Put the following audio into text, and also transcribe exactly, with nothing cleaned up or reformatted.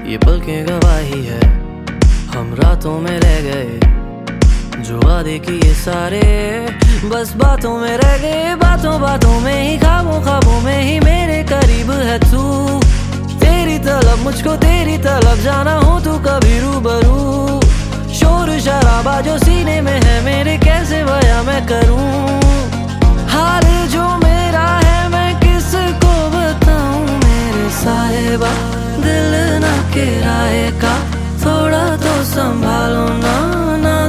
ये पलकें गवाही है, हम रातों में रह गए जो वादे किए सारे, बस बातों में रह गए। बातों बातों में ही, ख्वाबों ख्वाबों में ही मेरे करीब है तू। तेरी तलब मुझको तेरी तलब जाना हो तू कभी रूबरू। शोर शराबा जो सीने में है मेरे कैसे बयां मैं करूं।